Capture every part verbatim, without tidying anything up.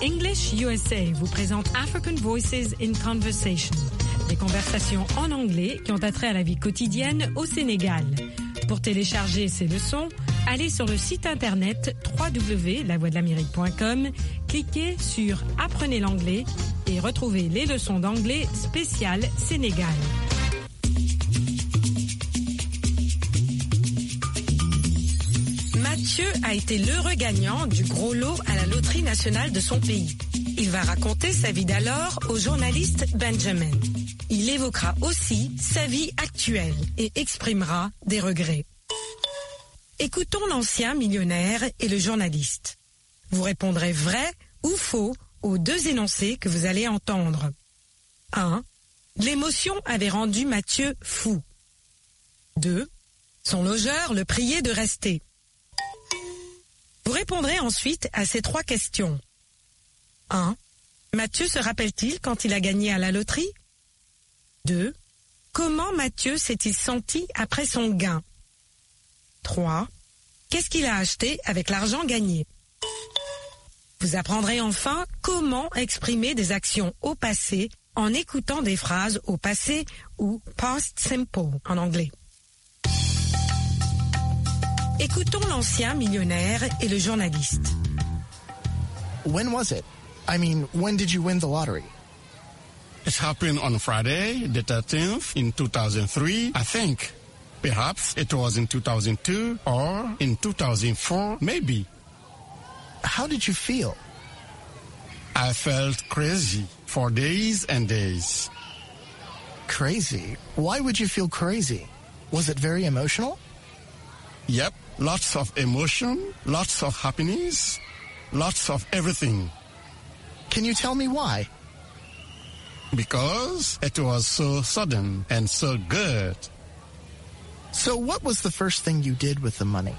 English U S A vous présente African Voices in Conversation, des conversations en anglais qui ont attrait à la vie quotidienne au Sénégal. Pour télécharger ces leçons, allez sur le site internet w w w point la voix de l'amérique point com, cliquez sur Apprenez l'anglais et retrouvez les leçons d'anglais spéciales Sénégal. Mathieu a été l'heureux gagnant du gros lot à la loterie nationale de son pays. Il va raconter sa vie d'alors au journaliste Benjamin. Il évoquera aussi sa vie actuelle et exprimera des regrets. Écoutons l'ancien millionnaire et le journaliste. Vous répondrez vrai ou faux aux deux énoncés que vous allez entendre. un. L'émotion avait rendu Mathieu fou. deux. Son logeur le priait de rester. Vous répondrez ensuite à ces trois questions. un. Mathieu se rappelle-t-il quand il a gagné à la loterie? deux. Comment Mathieu s'est-il senti après son gain? trois. Qu'est-ce qu'il a acheté avec l'argent gagné? Vous apprendrez enfin comment exprimer des actions au passé en écoutant des phrases au passé ou past simple en anglais. Écoutons l'ancien millionnaire et le journaliste. When was it? I mean, when did you win the lottery? It happened on Friday, the thirteenth, in two thousand three, I think. Perhaps it was in two thousand two or in two thousand four, maybe. How did you feel? I felt crazy for days and days. Crazy? Why would you feel crazy? Was it very emotional? Yep, lots of emotion, lots of happiness, lots of everything. Can you tell me why? Because it was so sudden and so good. So what was the first thing you did with the money?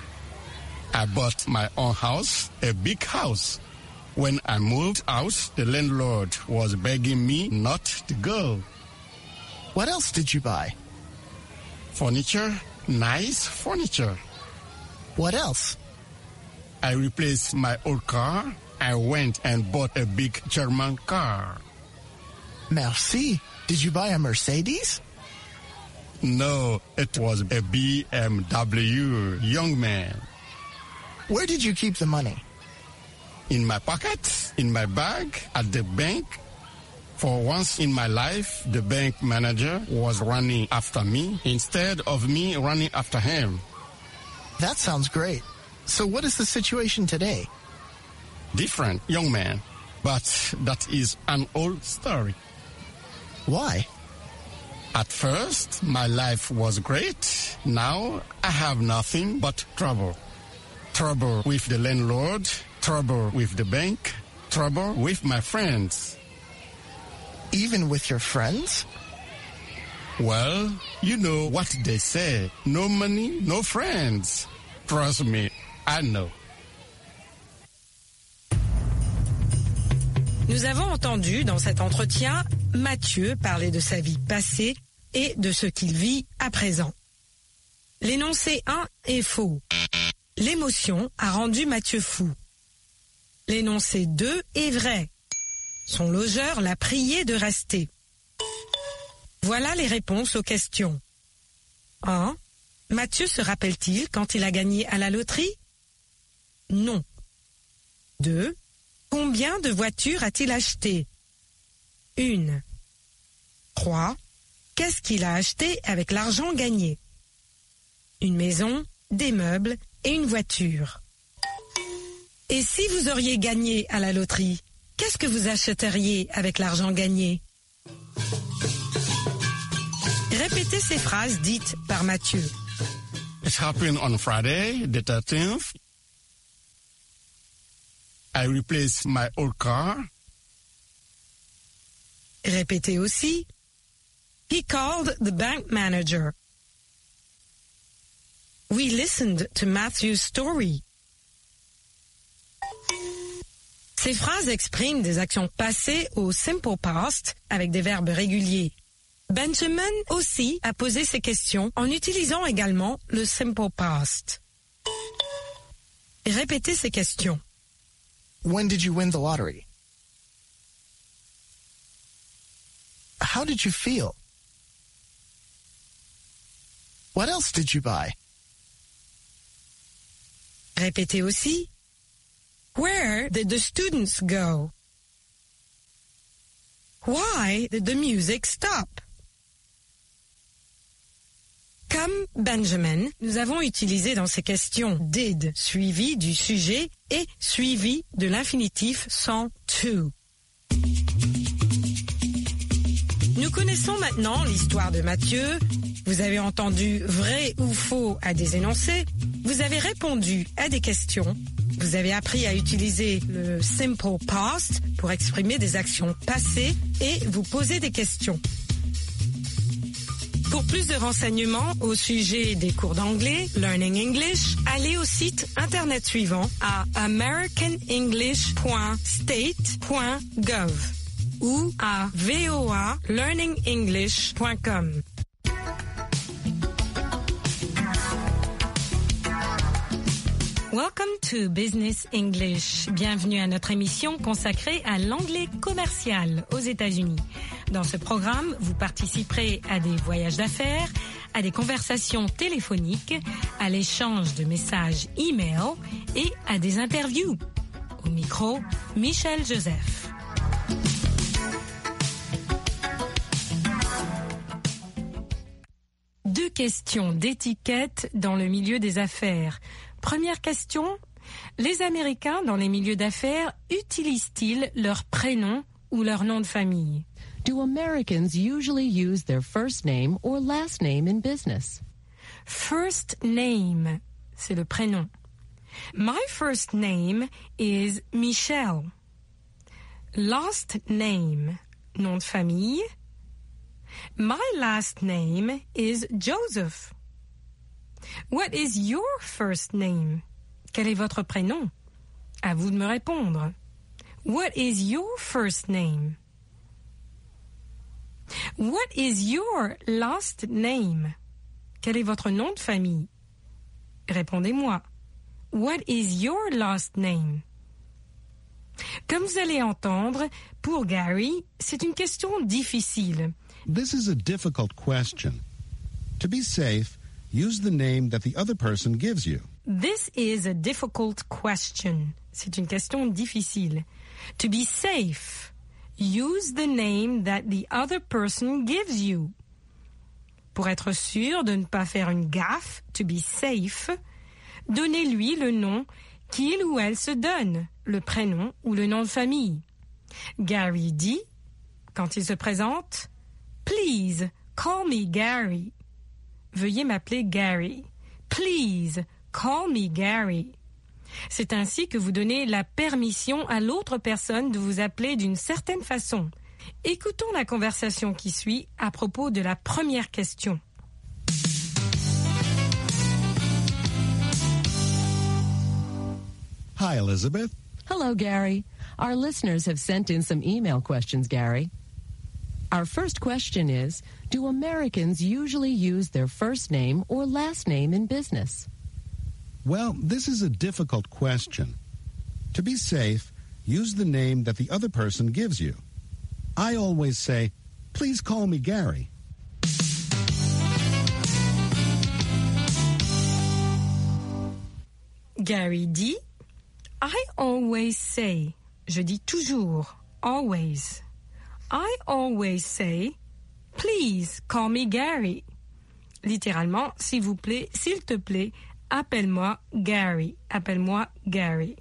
I bought my own house, a big house. When I moved out, the landlord was begging me not to go. What else did you buy? Furniture, nice furniture. What else? I replaced my old car. I went and bought a big German car. Merci. Did you buy a Mercedes? No, it was a B M W, young man. Where did you keep the money? In my pocket, in my bag, at the bank. For once in my life, the bank manager was running after me instead of me running after him. That sounds great. So what is the situation today? Different, young man. But that is an old story. Why? At first, my life was great. Now, I have nothing but trouble. Trouble with the landlord, trouble with the bank, trouble with my friends. Even with your friends? Well, you know what they say. No money, no friends. Trust me, I know. Nous avons entendu dans cet entretien Mathieu parler de sa vie passée et de ce qu'il vit à présent. L'énoncé un est faux. L'émotion a rendu Mathieu fou. L'énoncé deux est vrai. Son logeur l'a prié de rester. Voilà les réponses aux questions. un. Mathieu se rappelle-t-il quand il a gagné à la loterie? Non. deux. Combien de voitures a-t-il acheté? Une. trois. Qu'est-ce qu'il a acheté avec l'argent gagné? Une maison, des meubles et une voiture. Et si vous auriez gagné à la loterie, qu'est-ce que vous achèteriez avec l'argent gagné? Répétez ces phrases dites par Mathieu. It happened on Friday, the thirteenth. I replaced my old car. Répétez aussi. He called the bank manager. We listened to Matthew's story. Ces phrases expriment des actions passées au simple past avec des verbes réguliers. Benjamin aussi a posé ces questions en utilisant également le simple past. Répétez ces questions. When did you win the lottery? How did you feel? What else did you buy? Répétez aussi. Where did the students go? Why did the music stop? Comme Benjamin, nous avons utilisé dans ces questions did suivi du sujet et suivi de l'infinitif sans to. Nous connaissons maintenant l'histoire de Matthieu. Vous avez entendu vrai ou faux à des énoncés. Vous avez répondu à des questions. Vous avez appris à utiliser le simple past pour exprimer des actions passées et vous poser des questions. Pour plus de renseignements au sujet des cours d'anglais, Learning English, allez au site internet suivant à american english point state point gov ou à v o a learning english point com. Welcome to Business English. Bienvenue à notre émission consacrée à l'anglais commercial aux États-Unis. Dans ce programme, vous participerez à des voyages d'affaires, à des conversations téléphoniques, à l'échange de messages e-mail et à des interviews. Au micro, Michel Joseph. Deux questions d'étiquette dans le milieu des affaires. Première question, les Américains dans les milieux d'affaires utilisent-ils leur prénom ou leur nom de famille? Do Americans usually use their first name or last name in business? First name, c'est le prénom. My first name is Michelle. Last name, nom de famille. My last name is Joseph. What is your first name? Quel est votre prénom? À vous de me répondre. What is your first name? What is your last name? Quel est votre nom de famille? Répondez-moi. What is your last name? Comme vous allez entendre, pour Gary, c'est une question difficile. This is a difficult question. To be safe, use the name that the other person gives you. This is a difficult question. C'est une question difficile. To be safe, use the name that the other person gives you. Pour être sûr de ne pas faire une gaffe, to be safe, donnez-lui le nom qu'il ou elle se donne, le prénom ou le nom de famille. Gary dit, quand il se présente, « Please, call me Gary ». Veuillez m'appeler Gary. Please, call me Gary. C'est ainsi que vous donnez la permission à l'autre personne de vous appeler d'une certaine façon. Écoutons la conversation qui suit à propos de la première question. Hi, Elizabeth. Hello, Gary. Our listeners have sent in some email questions, Gary. Our first question is, do Americans usually use their first name or last name in business? Well, this is a difficult question. To be safe, use the name that the other person gives you. I always say, please call me Gary. Gary dit, I always say, je dis toujours, always. I always say, please call me Gary. Littéralement, s'il vous plaît, s'il te plaît, appelle-moi Gary. Appelle-moi Gary.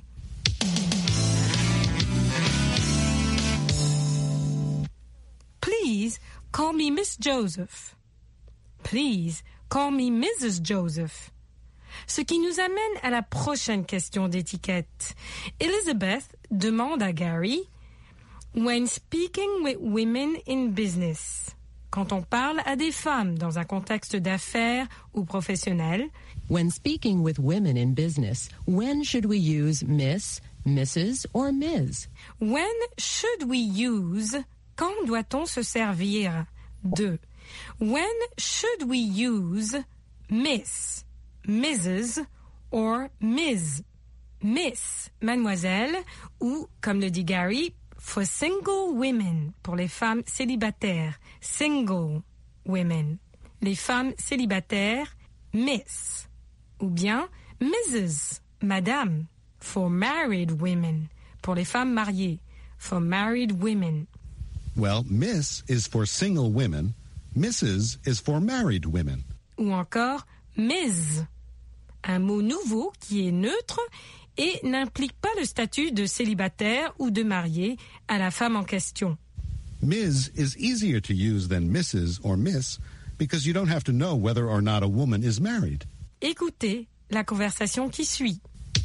Please call me Miss Joseph. Please call me Missus Joseph. Ce qui nous amène à la prochaine question d'étiquette. Elizabeth demande à Gary, when speaking with women in business, quand on parle à des femmes dans un contexte d'affaires ou professionnel, when speaking with women in business, when should we use Miss, Missus or Miz? When should we use, quand doit-on se servir de? When should we use Miss, Missus or Miz? Miss, mademoiselle, ou, comme le dit Gary, for single women, pour les femmes célibataires. Single women. Les femmes célibataires, Miss. Ou bien Missus, madame, for married women, pour les femmes mariées. For married women. Well, Miss is for single women. Missus is for married women. Ou encore Miz, un mot nouveau qui est neutre et n'implique pas le statut de célibataire ou de marié à la femme en question. Miz is easier to use than Missus or Miss because you don't have to know whether or not a woman is married. Écoutez la conversation qui suit.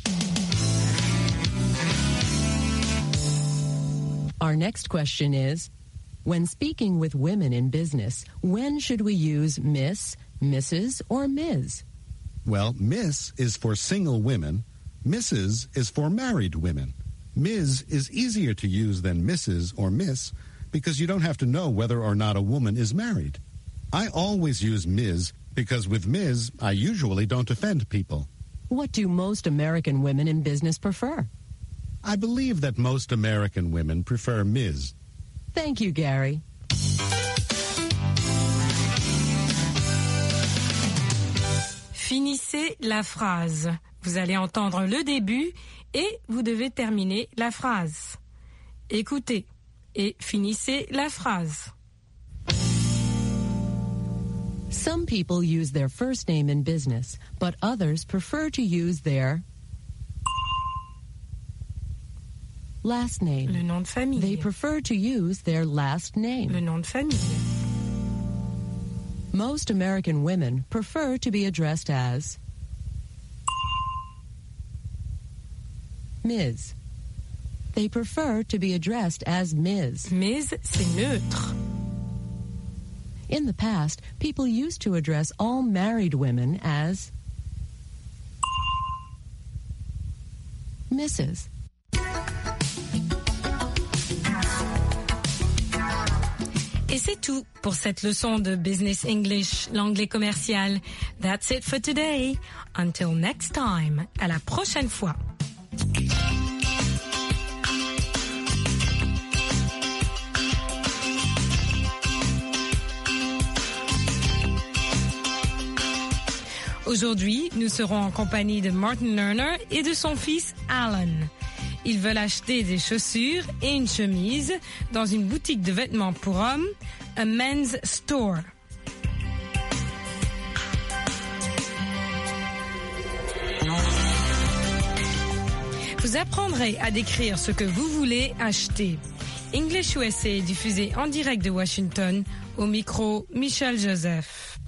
Our next question is, when speaking with women in business, when should we use Miss, Missus, or Miz? Well, Miss is for single women. Missus is for married women. Miz is easier to use than Missus or Miss because you don't have to know whether or not a woman is married. I always use Miz because with Miz, I usually don't offend people. What do most American women in business prefer? I believe that most American women prefer Miz. Thank you, Gary. Finissez la phrase. Vous allez entendre le début et vous devez terminer la phrase. Écoutez et finissez la phrase. Some people use their first name in business, but others prefer to use their last name. Le nom de famille. They prefer to use their last name. Le nom de famille. Most American women prefer to be addressed as Miz. They prefer to be addressed as Miz. Miz, c'est neutre. In the past, people used to address all married women as Missus Et c'est tout pour cette leçon de Business English, l'anglais commercial. That's it for today. Until next time. À la prochaine fois. Aujourd'hui, nous serons en compagnie de Martin Lerner et de son fils Alan. Ils veulent acheter des chaussures et une chemise dans une boutique de vêtements pour hommes, a men's store. Vous apprendrez à décrire ce que vous voulez acheter. English U S A est diffusé en direct de Washington, au micro Michel Joseph.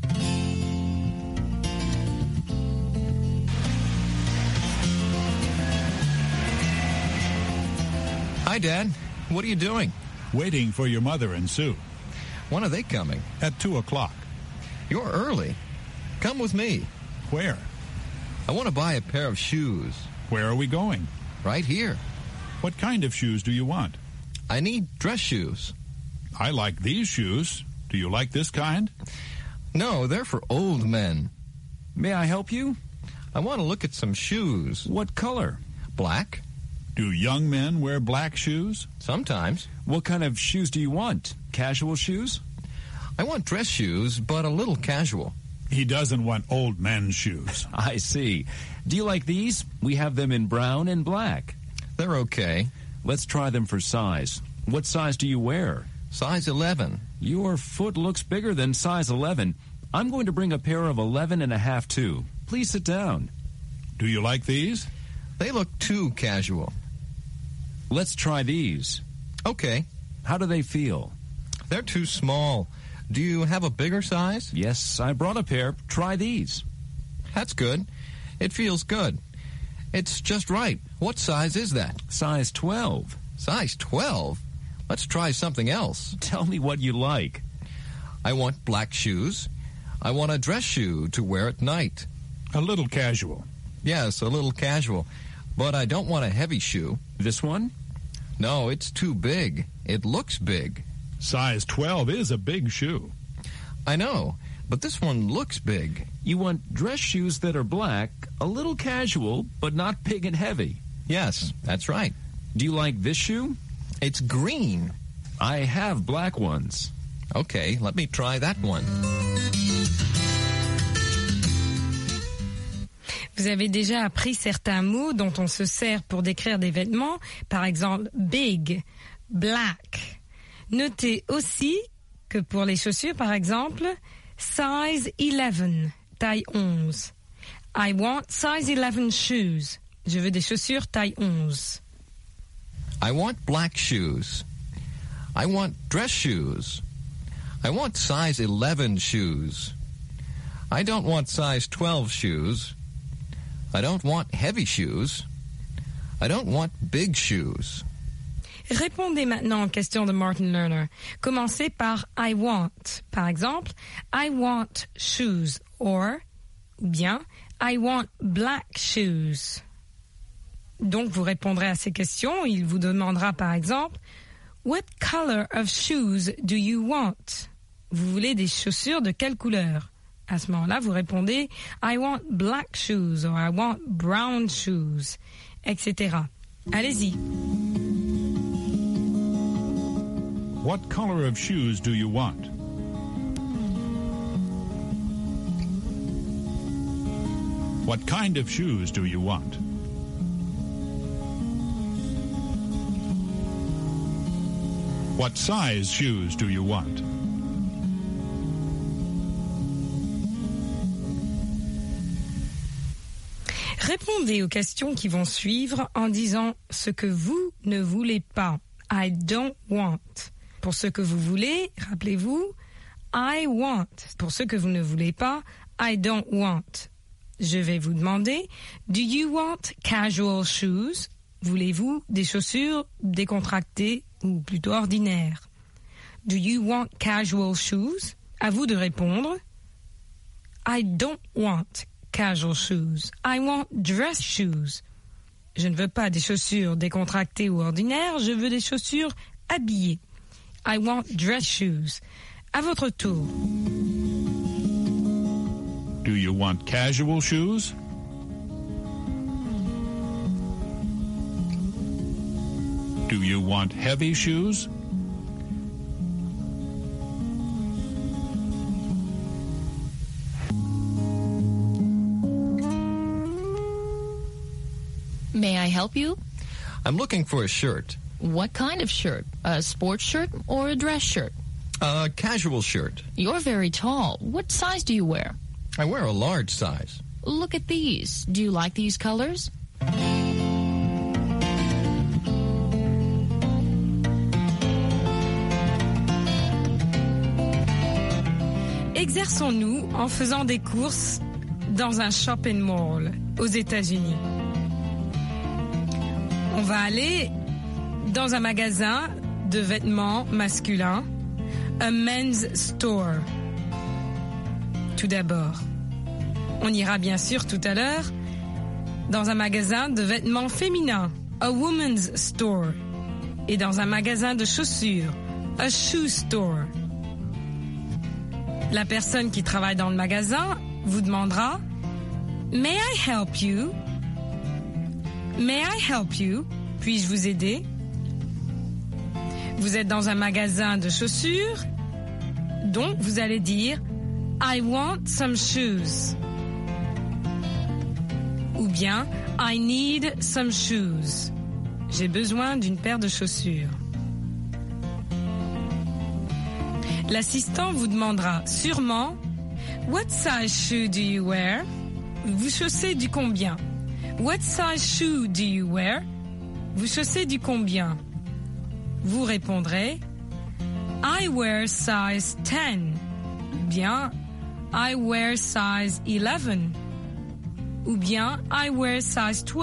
Hi, Dad. What are you doing? Waiting for your mother and Sue. When are they coming? At two o'clock. You're early. Come with me. Where? I want to buy a pair of shoes. Where are we going? Right here. What kind of shoes do you want? I need dress shoes. I like these shoes. Do you like this kind? No, they're for old men. May I help you? I want to look at some shoes. What color? Black. Do young men wear black shoes? Sometimes. What kind of shoes do you want? Casual shoes? I want dress shoes, but a little casual. He doesn't want old men's shoes. I see. Do you like these? We have them in brown and black. They're okay. Let's try them for size. What size do you wear? Size eleven. Your foot looks bigger than size eleven. I'm going to bring a pair of eleven and a half too. Please sit down. Do you like these? They look too casual. Let's try these. Okay. How do they feel? They're too small. Do you have a bigger size? Yes, I brought a pair. Try these. That's good. It feels good. It's just right. What size is that? Size twelve. Size twelve? Let's try something else. Tell me what you like. I want black shoes. I want a dress shoe to wear at night. A little casual. Yes, a little casual. But I don't want a heavy shoe. This one? No, it's too big. It looks big. Size twelve is a big shoe. I know, but this one looks big. You want dress shoes that are black, A little casual, but not big and heavy. Yes, that's right. Do you like this shoe? It's green. I have black ones. Okay, let me try that one. Vous avez déjà appris certains mots dont on se sert pour décrire des vêtements, par exemple big, black. Notez aussi que pour les chaussures, par exemple, size eleven, taille onze. I want size eleven shoes. Je veux des chaussures taille onze. I want black shoes. I want dress shoes. I want size eleven shoes. I don't want size twelve shoes. I don't want heavy shoes. I don't want big shoes. Répondez maintenant aux questions de Martin Lerner. Commencez par I want. Par exemple, I want shoes. Or, ou bien, I want black shoes. Donc, vous répondrez à ces questions. Il vous demandera par exemple, What color of shoes do you want? Vous voulez des chaussures de quelle couleur? À ce moment-là, vous répondez, I want black shoes or I want brown shoes, et cetera. Allez-y. What color of shoes do you want? What kind of shoes do you want? What size shoes do you want? Répondez aux questions qui vont suivre en disant ce que vous ne voulez pas. I don't want. Pour ce que vous voulez, rappelez-vous, I want. Pour ce que vous ne voulez pas, I don't want. Je vais vous demander, do you want casual shoes? Voulez-vous des chaussures décontractées ou plutôt ordinaires? Do you want casual shoes? À vous de répondre. I don't want casual shoes. I want dress shoes. Je ne veux pas des chaussures décontractées ou ordinaires, je veux des chaussures habillées. I want dress shoes. À votre tour. Do you want casual shoes? Do you want heavy shoes? May I help you? I'm looking for a shirt. What kind of shirt? A sports shirt or a dress shirt? A casual shirt. You're very tall. What size do you wear? I wear a large size. Look at these. Do you like these colors? Exerçons-nous en faisant des courses dans un shopping mall aux États-Unis. On va aller dans un magasin de vêtements masculins, a men's store. Tout d'abord, on ira bien sûr tout à l'heure dans un magasin de vêtements féminins, a woman's store, et dans un magasin de chaussures, a shoe store. La personne qui travaille dans le magasin vous demandera « May I help you? May I help you? Puis-je vous aider? » Vous êtes dans un magasin de chaussures, donc vous allez dire « I want some shoes » ou bien « I need some shoes ». J'ai besoin d'une paire de chaussures. L'assistant vous demandera sûrement « What size shoe do you wear? » Vous chaussez du combien? « What size shoe do you wear? » Vous chaussez du combien? Vous répondrez « I wear size ten » ou bien « I wear size eleven » ou bien « I wear size twelve ».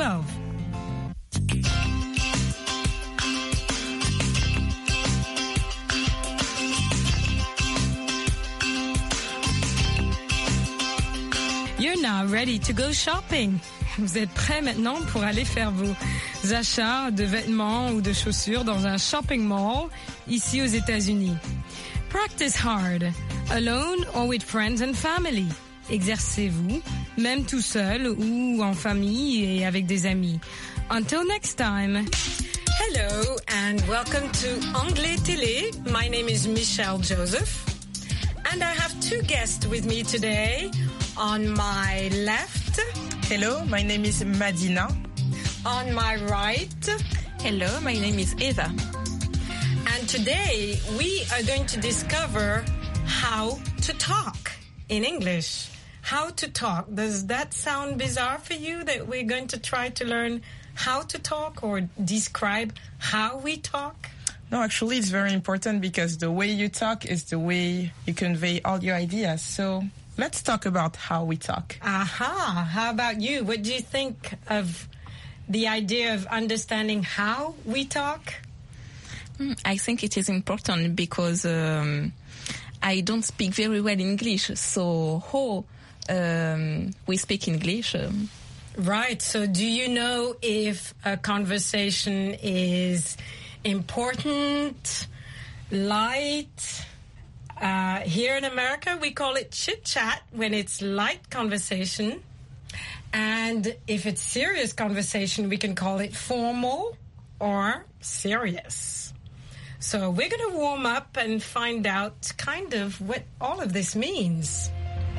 You're now ready to go shopping. Vous êtes prêts maintenant pour aller faire vos achats de vêtements ou de chaussures dans un shopping mall ici aux États-Unis. Practice hard, alone or with friends and family. exercez-vous, même tout seul ou en famille et avec des amis. Until next time. Hello and welcome to Anglais Télé. My name is Michelle Joseph. And I have two guests with me today. On my left. Hello, my name is Madina. On my right. Hello, my name is Eva. And today we are going to discover how to talk in English. How to talk. Does that sound bizarre for you that we're going to try to learn how to talk or describe how we talk? No, actually it's very important because the way you talk is the way you convey all your ideas. So let's talk about how we talk. Aha. How about you? What do you think of the idea of understanding how we talk? I think it is important because um, I don't speak very well English. So how um, we speak English? Um, right. So do you know if a conversation is important, light? Uh, here in America, we call it chit-chat when it's light conversation. And if it's serious conversation, we can call it formal or serious. So we're going to warm up and find out kind of what all of this means.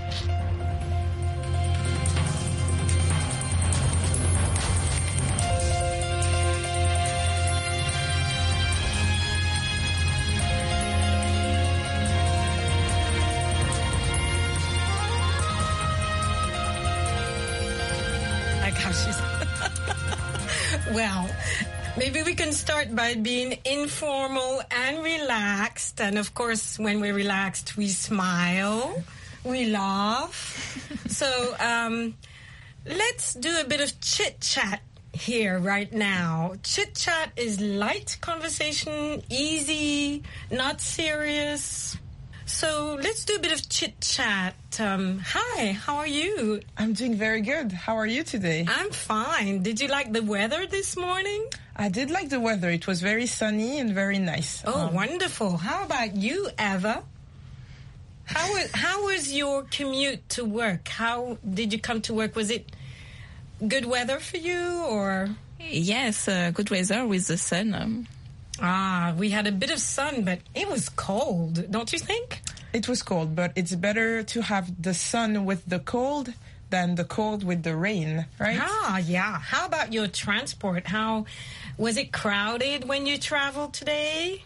Well, maybe we can start by being informal and relaxed. And of course, when we're relaxed, we smile, we laugh. So um, let's do a bit of chit-chat here right now. Chit-chat is light conversation, easy, not serious. So let's do a bit of chit-chat. Um, hi, how are you? I'm doing very good. How are you today? I'm fine. Did you like the weather this morning? I did like the weather. It was very sunny and very nice. Oh, um, wonderful. How about you, Eva? How was, how was your commute to work? How did you come to work? Was it good weather for you or? Yes, uh, good weather with the sun. Um. Ah, we had a bit of sun, but it was cold, don't you think? It was cold, but it's better to have the sun with the cold than the cold with the rain, right? Ah, yeah. How about your transport? How was it crowded when you traveled today?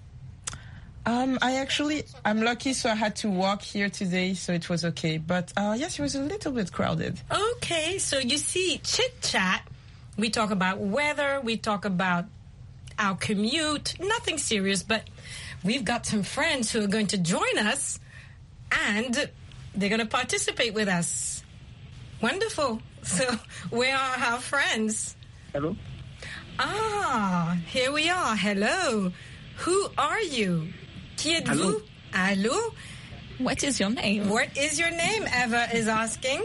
Um, I actually, I'm lucky, so I had to walk here today, so it was okay. But uh, yes, it was a little bit crowded. Okay, so you see, chit-chat, we talk about weather, we talk about our commute, nothing serious, but we've got some friends who are going to join us and they're going to participate with us. Wonderful. So where are our friends? Hello. Ah, here we are. Hello. Who are you? Qui êtes-vous? Allô? What is your name? What is your name? Eva is asking.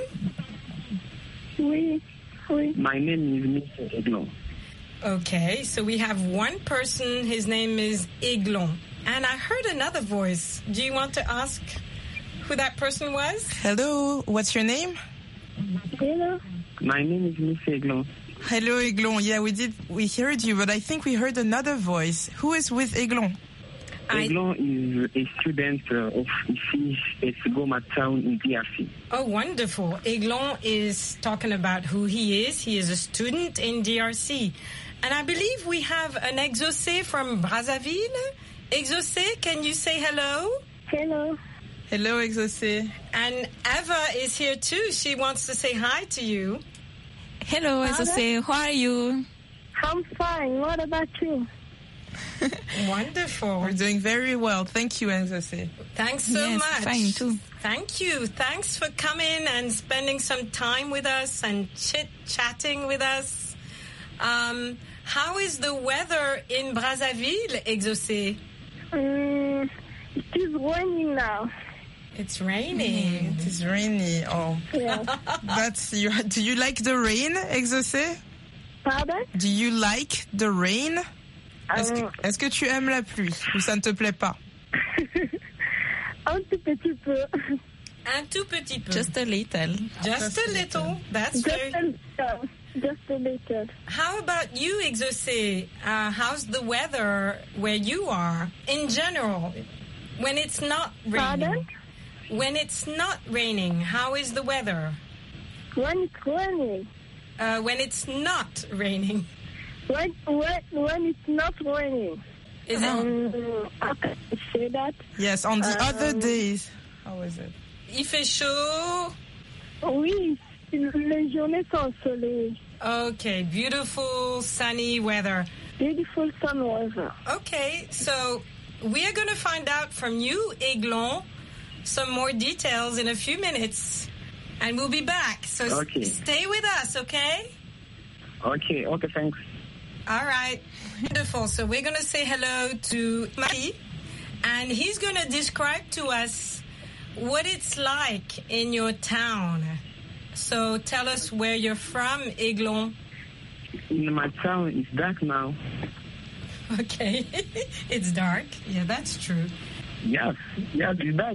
Oui, oui. My name is Mister Eglon. Okay, so we have one person, his name is Eglon. And I heard another voice. Do you want to ask who that person was? Hello, what's your name? Hello. My name is Mister Eglon. Hello, Eglon. Yeah, we did, we heard you, but I think we heard another voice. Who is with Eglon? Eglon is a student uh, of Ici Esgoma town in D R C. Oh, wonderful. Eglon is talking about who he is. He is a student in D R C. And I believe we have an Exaucé from Brazzaville. Exaucé, can you say hello? Hello. Hello, Exaucé. And Eva is here too. She wants to say hi to you. Hello, Exaucé. How are you? I'm fine. What about you? Wonderful. We're doing very well. Thank you, Exaucé. Thanks so yes, much. Fine too. Thank you. Thanks for coming and spending some time with us and chit-chatting with us. Um, how is the weather in Brazzaville, Exaucé? Um, it is raining now. It's raining. Mm, it is rainy. Oh, yeah. That's you. Do you like the rain, Exaucé? Pardon? Do you like the rain? Est-ce que, Um, est-ce que tu aimes la pluie ou ça ne te plaît pas? Un tout petit peu. Un tout petit peu. Just a little. Just, Just a little. little. That's Just very... a little. Just a little. How about you, Exaucé? Uh, how's the weather where you are in general? When it's not raining? Pardon? When it's not raining, how is the weather? When it's raining. Uh, when it's not raining. When, when, when it's not raining. Is it? Um, I can say that. Yes, on the um, other days. How is it? Il fait chaud. Oui, les journées sont ensoleillées. Okay, beautiful sunny weather. Beautiful sun weather. Okay, so we are going to find out from you, Aiglon, some more details in a few minutes. And we'll be back. So okay. s- stay with us, okay? Okay, okay, thanks. All right. Wonderful. So we're going to say hello to Marie. And he's going to describe to us what it's like in your town. So tell us where you're from, Aiglon. In my town, it's dark now. Okay. It's dark. Yeah, that's true. Yes, yes, it's dark.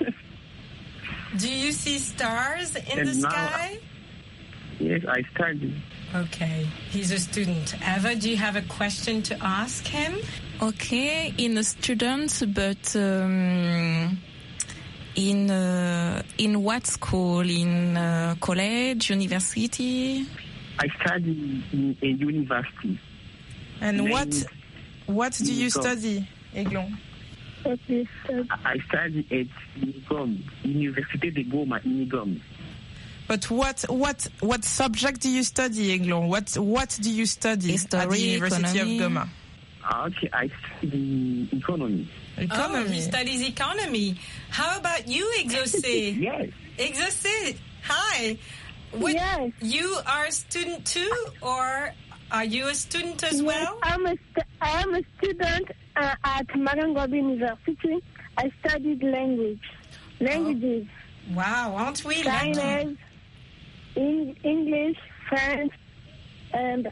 Do you see stars in And the now- sky? Yes, I study. Okay. He's a student. Eva, do you have a question to ask him? Okay, in a student, but um, in uh, in what school? In uh, college, university? I study in a university. And Named what what do you Unicom. study, Aiglon? What is that? I study at Unicom, Université de Goma, Unicom. But what what what subject do you study, Aiglon? What what do you study History, at the University economy. of Goma? Okay, I study economy. Oh, he studies economy. How about you, Exaucé? Yes. Exaucé, hi. What, Yes. You are a student too, or are you a student as Yes, well? I'm a st- I am a student uh, at Marangobi University. I studied language. Languages. Wow, aren't we lucky? Chinese, in- English, French, and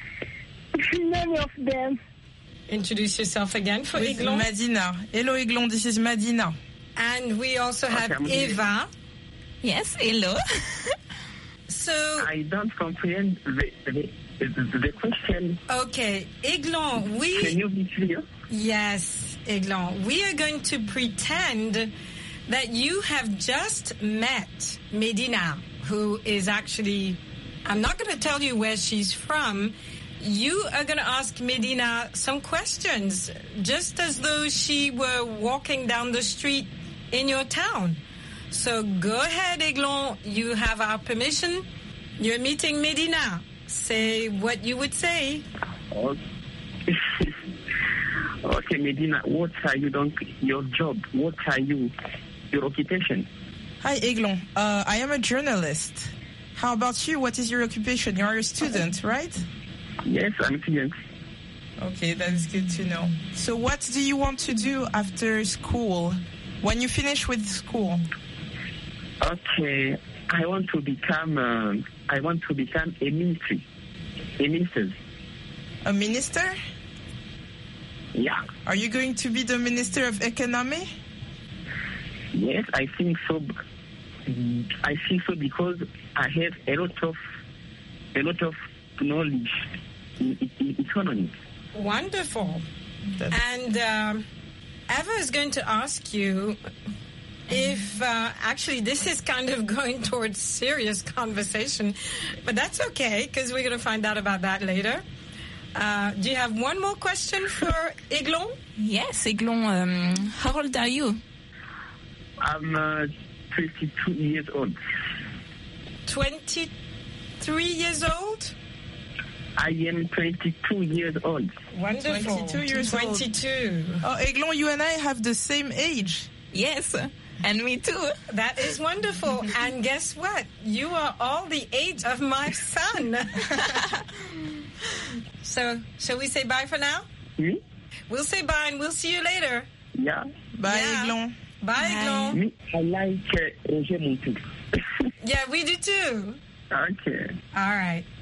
many of them. Introduce yourself again for With Aiglon. Madina. Hello, Aiglon. This is Madina. And we also have I'm here. Eva. Yes, hello. So, I don't comprehend the, the, the, the question. okay, Aiglon, Can we... you be clear? Yes, Aiglon. We are going to pretend that you have just met Medina, who is actually... I'm not going to tell you where she's from. You are going to ask Medina some questions, just as though she were walking down the street in your town. So go ahead, Aiglon. You have our permission. You're meeting Medina. Say what you would say. Okay, okay Medina, what are you doing? Your job? What are you? Your occupation? Hi, Aiglon. Uh, I am a journalist. How about you? What is your occupation? You are a student, right? Yes, I'm a student. Okay, that is good to know. So what do you want to do after school? When you finish with school? Okay, I want to become. Uh, I want to become a ministry, a minister. A minister? Yeah. Are you going to be the Minister of Economy? Yes, I think so. I think so because I have a lot of a lot of knowledge in, in economy. Wonderful. And um, Eva is going to ask you if, uh, actually, this is kind of going towards serious conversation, but that's okay, because we're going to find out about that later. Uh, do you have one more question for Aiglon? Yes, Aiglon. Um, how old are you? I'm uh, twenty-two years old. twenty-three years old? I am twenty-two years old. Wonderful. twenty-two years old. twenty-two. Oh, Aiglon, you and I have the same age. Yes, and me too. That is wonderful. And guess what? You are all the age of my son. So, shall we say bye for now? Hmm? We'll say bye and we'll see you later. Yeah. Bye, Yeah. Aiglon. Bye, Aiglon. Me, I like uh, Roger Montou. Yeah, we do too. Okay. All right.